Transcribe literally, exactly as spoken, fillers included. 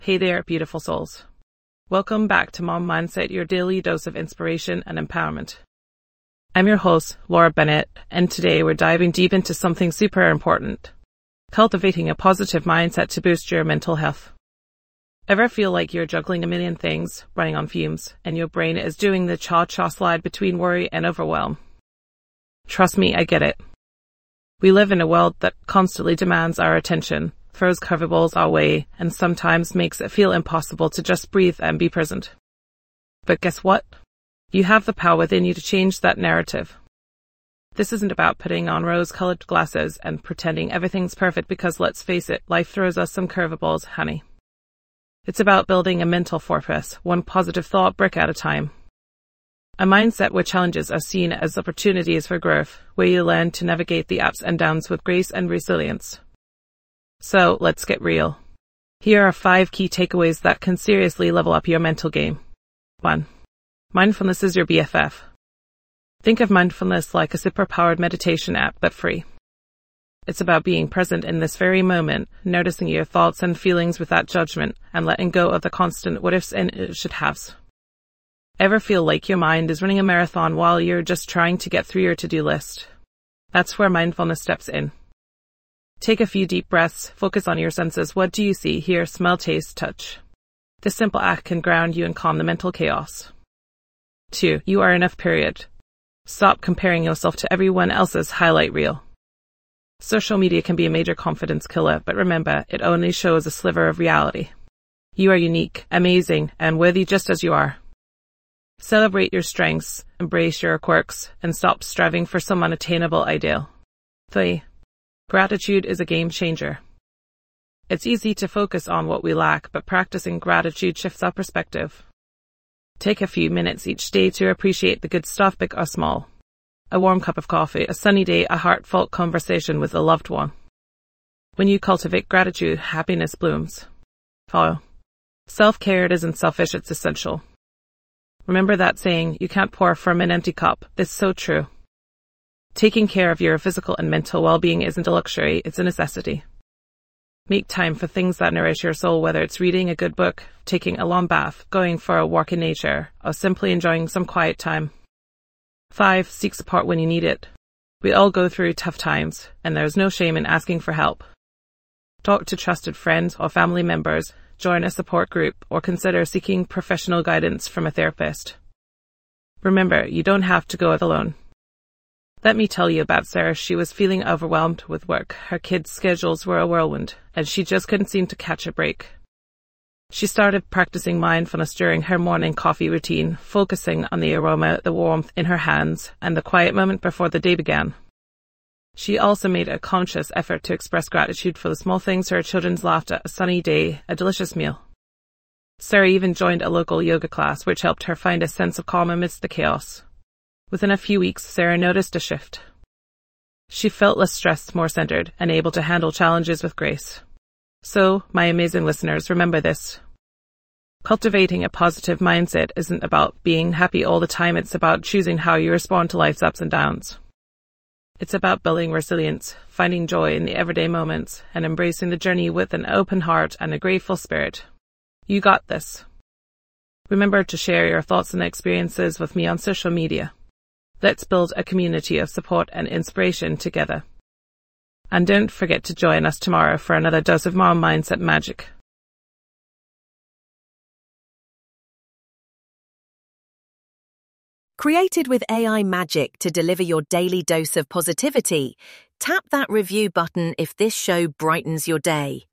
Hey there, beautiful souls. Welcome back to Mom Mindset, your daily dose of inspiration and empowerment. I'm your host, Laura Bennett, and today we're diving deep into something super important: cultivating a positive mindset to boost your mental health. Ever feel like you're juggling a million things, running on fumes, and your brain is doing the cha-cha slide between worry and overwhelm? Trust me, I get it. We live in a world that constantly demands our attention, throws curveballs our way, and sometimes makes it feel impossible to just breathe and be present. But guess what? You have the power within you to change that narrative. This isn't about putting on rose-colored glasses and pretending everything's perfect because, let's face it, life throws us some curveballs, honey. It's about building a mental fortress, one positive thought brick at a time. A mindset where challenges are seen as opportunities for growth, where you learn to navigate the ups and downs with grace and resilience. So, let's get real. Here are five key takeaways that can seriously level up your mental game. one. Mindfulness is your B F F. Think of mindfulness like a super-powered meditation app, but free. It's about being present in this very moment, noticing your thoughts and feelings without judgment, and letting go of the constant what-ifs and should-haves. Ever feel like your mind is running a marathon while you're just trying to get through your to-do list? That's where mindfulness steps in. Take a few deep breaths, focus on your senses. What do you see, hear, smell, taste, touch? This simple act can ground you and calm the mental chaos. two. You are enough, period. Stop comparing yourself to everyone else's highlight reel. Social media can be a major confidence killer, but remember, it only shows a sliver of reality. You are unique, amazing, and worthy just as you are. Celebrate your strengths, embrace your quirks, and stop striving for some unattainable ideal. three. Gratitude is a game changer. It's easy to focus on what we lack, but practicing gratitude shifts our perspective. Take a few minutes each day to appreciate the good stuff, big or small. A warm cup of coffee, a sunny day, a heartfelt conversation with a loved one. When you cultivate gratitude, happiness blooms. four. Self-care isn't selfish, it's essential. Remember that saying, you can't pour from an empty cup. It's so true. Taking care of your physical and mental well-being isn't a luxury, it's a necessity. Make time for things that nourish your soul, whether it's reading a good book, taking a long bath, going for a walk in nature, or simply enjoying some quiet time. five. Seek support when you need it. We all go through tough times, and there's no shame in asking for help. Talk to trusted friends or family members, join a support group, or consider seeking professional guidance from a therapist. Remember, you don't have to go it alone. Let me tell you about Sarah. She was feeling overwhelmed with work. Her kids' schedules were a whirlwind, and she just couldn't seem to catch a break. She started practicing mindfulness during her morning coffee routine, focusing on the aroma, the warmth in her hands, and the quiet moment before the day began. She also made a conscious effort to express gratitude for the small things: her children's laughter, a sunny day, a delicious meal. Sarah even joined a local yoga class, which helped her find a sense of calm amidst the chaos. Within a few weeks, Sarah noticed a shift. She felt less stressed, more centered, and able to handle challenges with grace. So, my amazing listeners, remember this. Cultivating a positive mindset isn't about being happy all the time, it's about choosing how you respond to life's ups and downs. It's about building resilience, finding joy in the everyday moments, and embracing the journey with an open heart and a grateful spirit. You got this. Remember to share your thoughts and experiences with me on social media. Let's build a community of support and inspiration together. And don't forget to join us tomorrow for another dose of Mom Mindset magic. Created with A I magic to deliver your daily dose of positivity, tap that review button if this show brightens your day.